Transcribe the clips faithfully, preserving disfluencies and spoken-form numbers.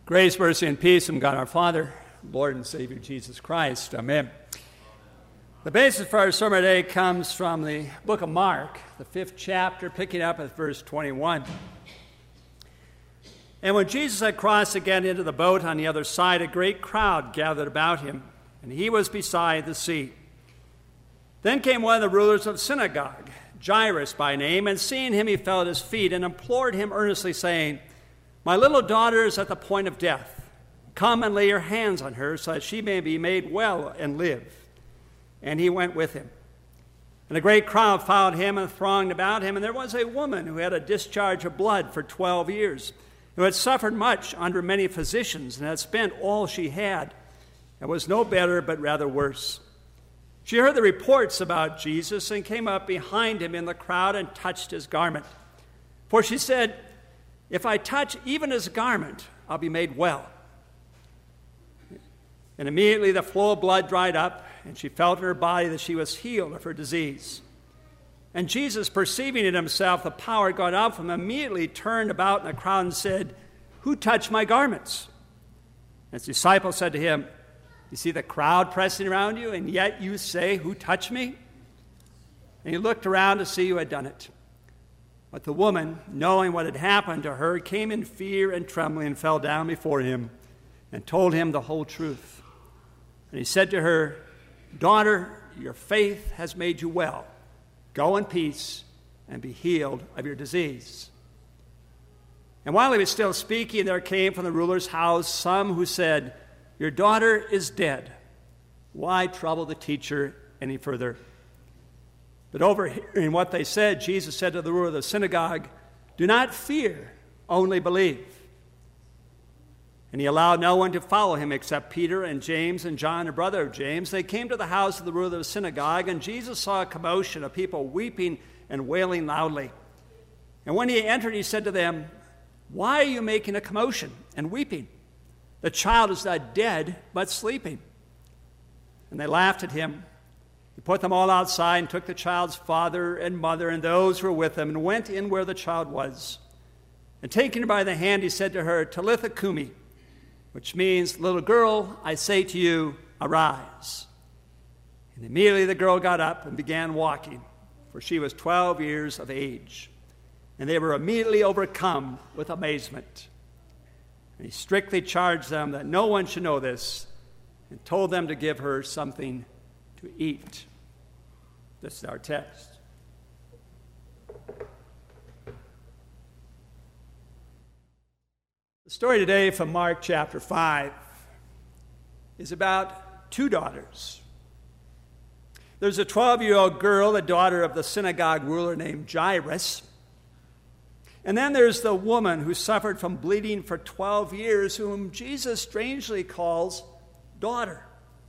Grace, mercy, and peace from God our Father, Lord and Savior Jesus Christ. Amen. The basis for our sermon today comes from the book of Mark, the fifth chapter, picking up at verse twenty-one. And when Jesus had crossed again into the boat on the other side, a great crowd gathered about him, and he was beside the sea. Then came one of the rulers of the synagogue, Jairus by name, and seeing him he fell at his feet and implored him earnestly, saying, "My little daughter is at the point of death. Come and lay your hands on her so that she may be made well and live." And he went with him. And a great crowd followed him and thronged about him. And there was a woman who had a discharge of blood for twelve years, who had suffered much under many physicians and had spent all she had, and was no better but rather worse. She heard the reports about Jesus and came up behind him in the crowd and touched his garment. For she said, "If I touch even his garment, I'll be made well." And immediately the flow of blood dried up, and she felt in her body that she was healed of her disease. And Jesus, perceiving in himself the power had gone out from him, immediately turned about in the crowd and said, "Who touched my garments?" And his disciples said to him, "You see the crowd pressing around you, and yet you say, 'Who touched me?'" And he looked around to see who had done it. But the woman, knowing what had happened to her, came in fear and trembling and fell down before him and told him the whole truth. And he said to her, "Daughter, your faith has made you well. Go in peace and be healed of your disease." And while he was still speaking, there came from the ruler's house some who said, "Your daughter is dead. Why trouble the teacher any further?" But overhearing what they said, Jesus said to the ruler of the synagogue, "Do not fear, only believe." And he allowed no one to follow him except Peter and James and John, the brother of James. They came to the house of the ruler of the synagogue, and Jesus saw a commotion of people weeping and wailing loudly. And when he entered, he said to them, "Why are you making a commotion and weeping? The child is not dead, but sleeping." And they laughed at him. He put them all outside and took the child's father and mother and those who were with them and went in where the child was. And taking her by the hand, he said to her, "Talitha cumi," which means, "Little girl, I say to you, arise." And immediately the girl got up and began walking, for she was twelve years of age. And they were immediately overcome with amazement. And he strictly charged them that no one should know this, and told them to give her something to eat. This is our text. The story today from Mark chapter five is about two daughters. There's a twelve-year-old girl, the daughter of the synagogue ruler named Jairus. And then there's the woman who suffered from bleeding for twelve years, whom Jesus strangely calls daughter.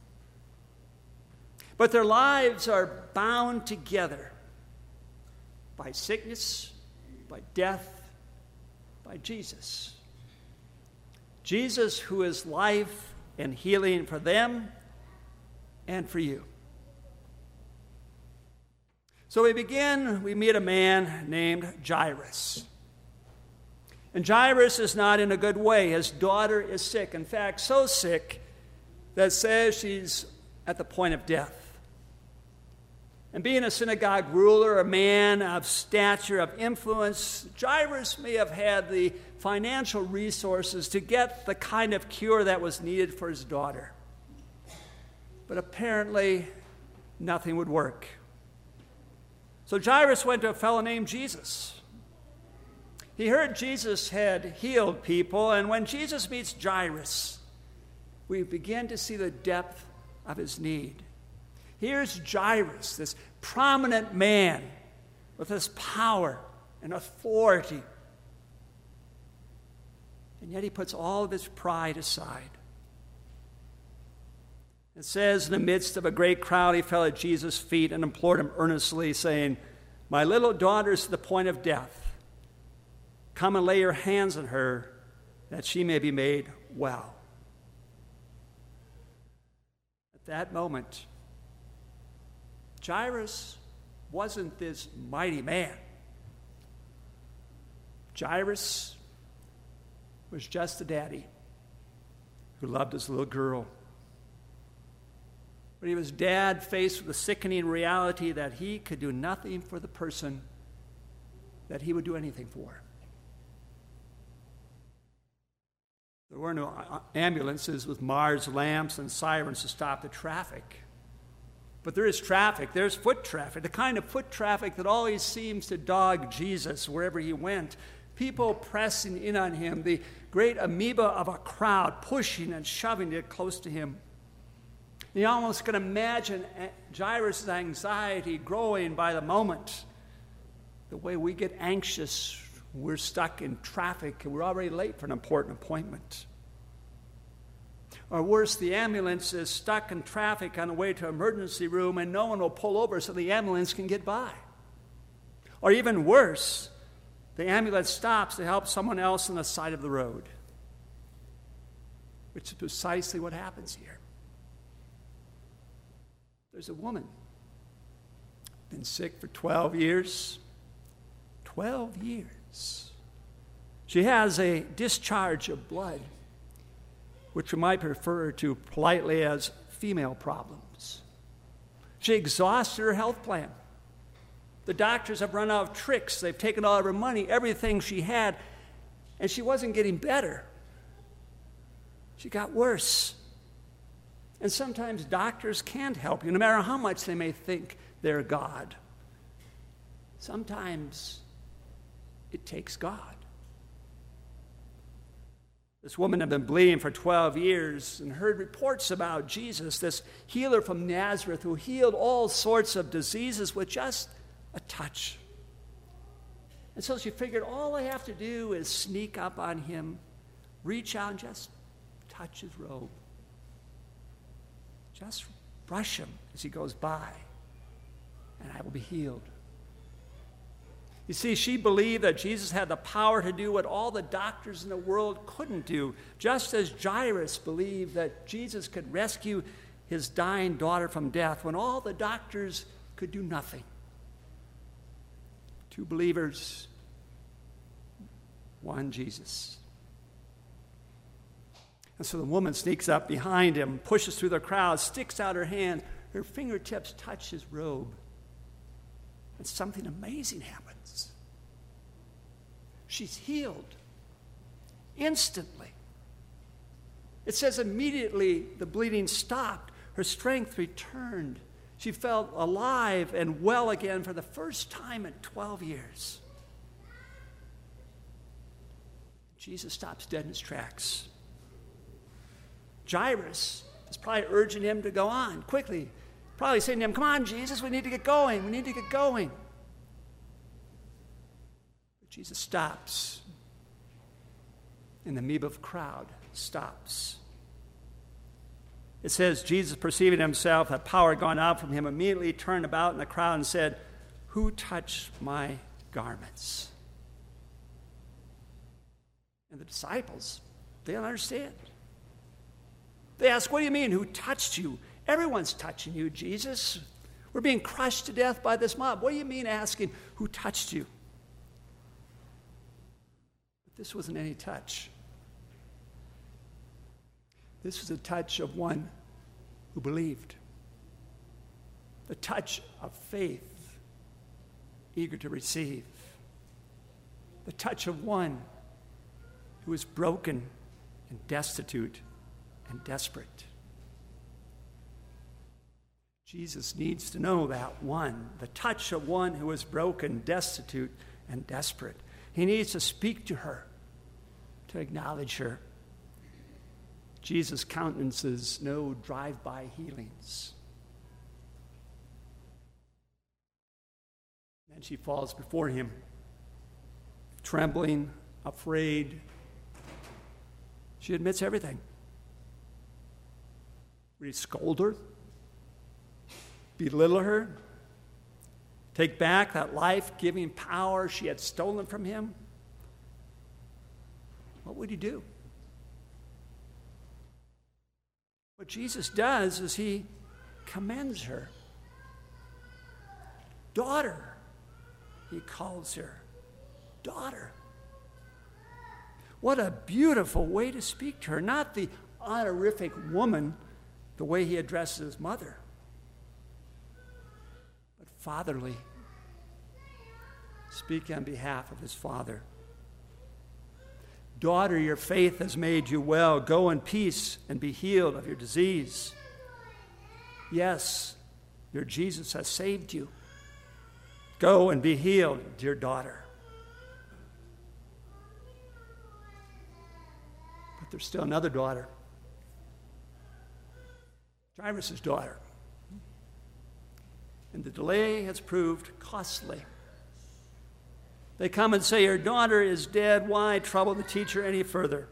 But their lives are bound together by sickness, by death, by Jesus. Jesus, who is life and healing for them and for you. So we begin, we meet a man named Jairus. And Jairus is not in a good way. His daughter is sick. In fact, so sick that it says she's at the point of death. And being a synagogue ruler, a man of stature, of influence, Jairus may have had the financial resources to get the kind of cure that was needed for his daughter. But apparently, nothing would work. So Jairus went to a fellow named Jesus. He heard Jesus had healed people, and when Jesus meets Jairus, we begin to see the depth of his need. Here's Jairus, this prominent man with this power and authority. And yet he puts all of his pride aside. It says, in the midst of a great crowd, he fell at Jesus' feet and implored him earnestly, saying, "My little daughter is to the point of death. Come and lay your hands on her, that she may be made well." At that moment, Jairus wasn't this mighty man. Jairus was just a daddy who loved his little girl. But he was dad faced with the sickening reality that he could do nothing for the person that he would do anything for. There were no ambulances with Mars lamps and sirens to stop the traffic. But there is traffic. There's foot traffic, the kind of foot traffic that always seems to dog Jesus wherever he went. People pressing in on him, the great amoeba of a crowd pushing and shoving to get close to him. You almost can imagine Jairus' anxiety growing by the moment. The way we get anxious, we're stuck in traffic and we're already late for an important appointment. Or worse, the ambulance is stuck in traffic on the way to an emergency room and no one will pull over so the ambulance can get by. Or even worse, the ambulance stops to help someone else on the side of the road, which is precisely what happens here. There's a woman, been sick for twelve years. twelve years. She has a discharge of blood, which we might refer to politely as female problems. She exhausted her health plan. The doctors have run out of tricks. They've taken all of her money, everything she had, and she wasn't getting better. She got worse. And sometimes doctors can't help you, no matter how much they may think they're God. Sometimes it takes God. This woman had been bleeding for twelve years and heard reports about Jesus, this healer from Nazareth who healed all sorts of diseases with just a touch. And so she figured all I have to do is sneak up on him, reach out and just touch his robe. Just brush him as he goes by, and I will be healed. You see, she believed that Jesus had the power to do what all the doctors in the world couldn't do, just as Jairus believed that Jesus could rescue his dying daughter from death when all the doctors could do nothing. Two believers, one Jesus. And so the woman sneaks up behind him, pushes through the crowd, sticks out her hand, her fingertips touch his robe, and something amazing happens. She's healed instantly. It says immediately the bleeding stopped, her strength returned. She felt alive and well again for the first time in twelve years. Jesus stops dead in his tracks. Jairus is probably urging him to go on quickly. Probably saying to him, come on, Jesus, we need to get going. We need to get going. But Jesus stops. And the amoeba of the crowd stops. It says, Jesus, perceiving himself that power had gone out from him, immediately turned about in the crowd and said, who touched my garments? And the disciples, they don't understand. They ask, what do you mean, who touched you? Everyone's touching you, Jesus. We're being crushed to death by this mob. What do you mean asking, who touched you? But this wasn't any touch. This was a touch of one who believed. The touch of faith, eager to receive. The touch of one who is broken and destitute and desperate. Jesus needs to know that one, the touch of one who is broken, destitute, and desperate. He needs to speak to her, to acknowledge her. Jesus countenances no drive-by healings. And she falls before him, trembling, afraid. She admits everything. Would he scold her? Belittle her? Take back that life-giving power she had stolen from him? What would he do? What Jesus does is he commends her. Daughter, he calls her. Daughter. What a beautiful way to speak to her. Not the honorific woman the way he addresses his mother, but fatherly, speaking on behalf of his father. Daughter, your faith has made you well. Go in peace and be healed of your disease. Yes, your Jesus has saved you. Go and be healed, dear daughter. But there's still another daughter. Jairus' daughter. And the delay has proved costly. They come and say, your daughter is dead. Why trouble the teacher any further?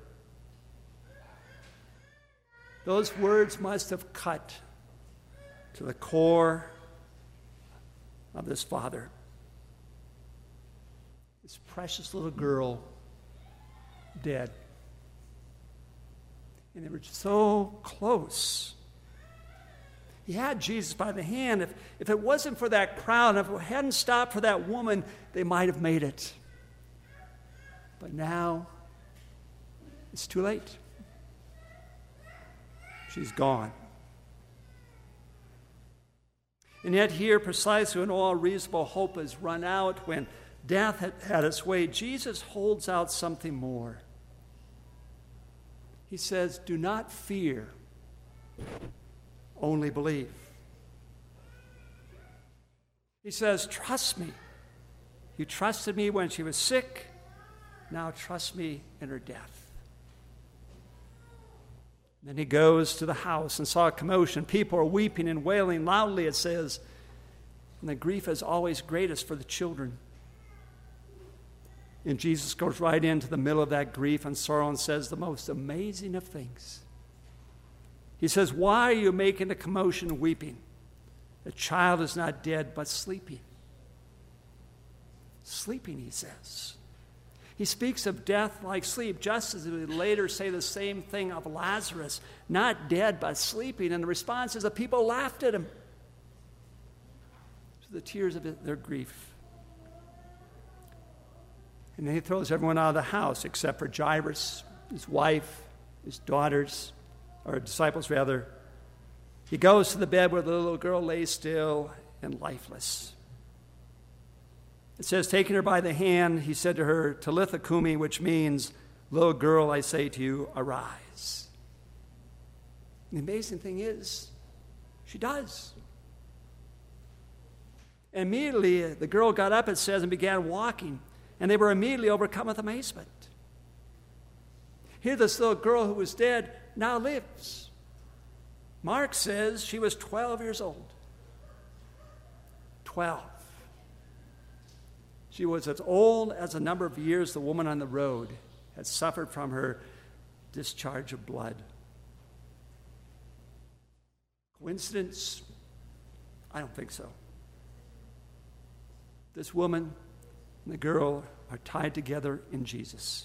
Those words must have cut to the core of this father. This precious little girl dead. And they were so close. He had Jesus by the hand. If, if it wasn't for that crowd, if it hadn't stopped for that woman, they might have made it. But now, it's too late. She's gone. And yet here, precisely when all reasonable hope has run out, when death had had its way, Jesus holds out something more. He says, do not fear, only believe. He says, trust me. You trusted me when she was sick. Now trust me in her death. Then he goes to the house and saw a commotion. People are weeping and wailing loudly, it says. And the grief is always greatest for the children. And Jesus goes right into the middle of that grief and sorrow and says the most amazing of things. He says, why are you making a commotion and weeping? The child is not dead, but sleeping. Sleeping, he says. He speaks of death like sleep, just as he would later say the same thing of Lazarus, not dead, but sleeping. And the response is that people laughed at him to the tears of their grief. And then he throws everyone out of the house except for Jairus, his wife, his daughters, or disciples rather. He goes to the bed where the little girl lay still and lifeless. It says, taking her by the hand, he said to her, Talitha Kumi, which means, little girl, I say to you, arise. And the amazing thing is, she does. And immediately, the girl got up, it says, and began walking. And they were immediately overcome with amazement. Here, this little girl who was dead now lives. Mark says she was twelve years old. twelve. She was as old as the number of years the woman on the road had suffered from her discharge of blood. Coincidence? I don't think so. This woman and the girl are tied together in Jesus.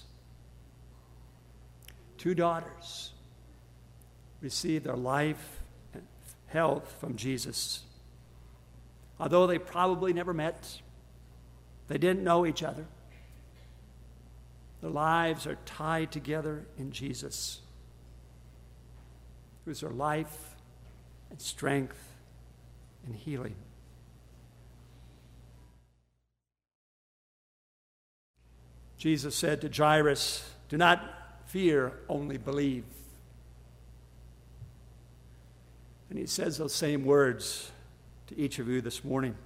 Two daughters received their life and health from Jesus. Although they probably never met, they didn't know each other. Their lives are tied together in Jesus, who is their life and strength and healing. Jesus said to Jairus, do not fear, only believe. And he says those same words to each of you this morning.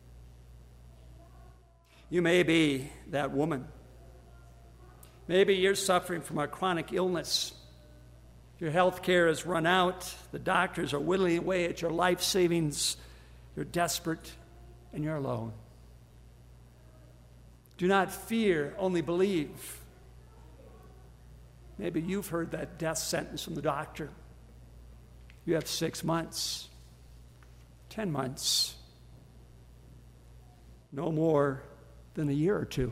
You may be that woman. Maybe you're suffering from a chronic illness. Your health care has run out. The doctors are whittling away at your life savings. You're desperate and you're alone. Do not fear, only believe. Maybe you've heard that death sentence from the doctor. You have six months, ten months, no more than a year or two.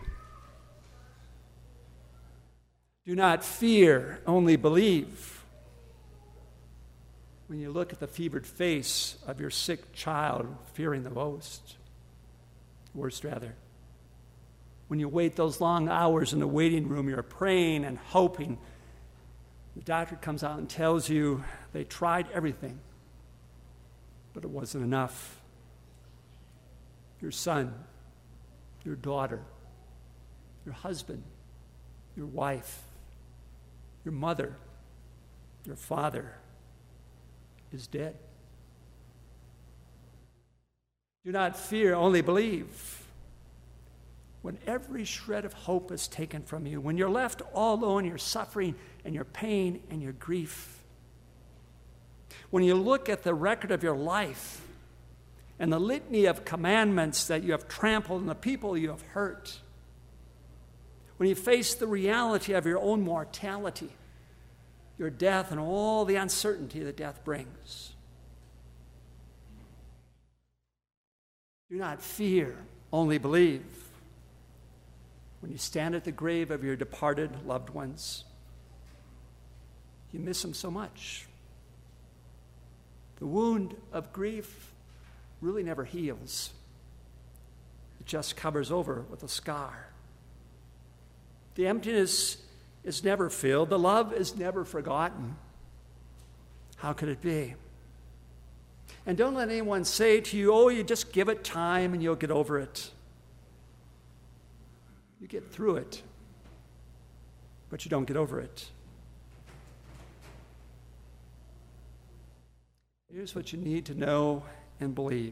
Do not fear, only believe. When you look at the fevered face of your sick child, fearing the most, worst rather. When you wait those long hours in the waiting room, you're praying and hoping The doctor comes out and tells you they tried everything, but it wasn't enough. Your son, your daughter, your husband, your wife, your mother, your father is dead. Do not fear, only believe. When every shred of hope is taken from you, when you're left all alone, your suffering and your pain and your grief, when you look at the record of your life and the litany of commandments that you have trampled and the people you have hurt, when you face the reality of your own mortality, your death, and all the uncertainty that death brings, do not fear, only believe. When you stand at the grave of your departed loved ones, you miss them so much. The wound of grief really never heals. It just covers over with a scar. The emptiness is never filled. The love is never forgotten. How could it be? And don't let anyone say to you, oh, you just give it time and you'll get over it. You get through it, but you don't get over it. Here's what you need to know and believe.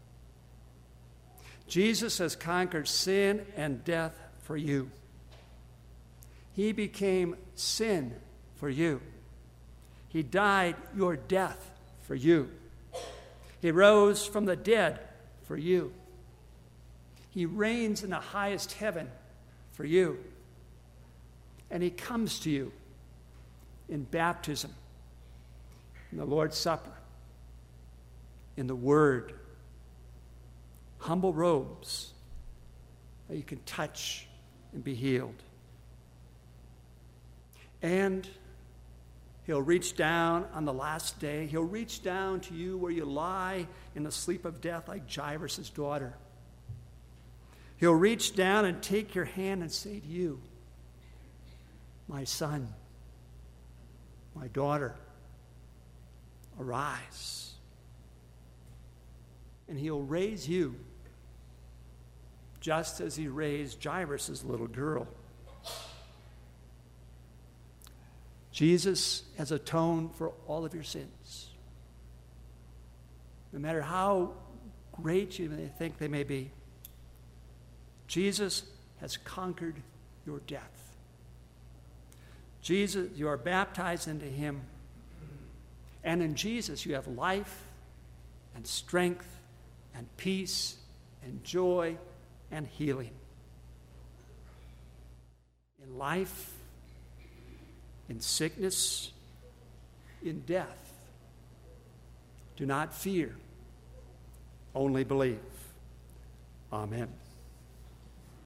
Jesus has conquered sin and death for you. He became sin for you. He died your death for you. He rose from the dead for you. He reigns in the highest heaven for you. And he comes to you in baptism, in the Lord's Supper, in the Word, humble robes that you can touch and be healed. And he'll reach down on the last day. He'll reach down to you where you lie in the sleep of death like Jairus' daughter. He'll reach down and take your hand and say to you, my son, my daughter, arise. And he'll raise you just as he raised Jairus' little girl. Jesus has atoned for all of your sins. No matter how great you may think they may be, Jesus has conquered your death. Jesus, you are baptized into him, and in Jesus you have life and strength and peace and joy and healing. In life, in sickness, in death, do not fear, only believe. Amen.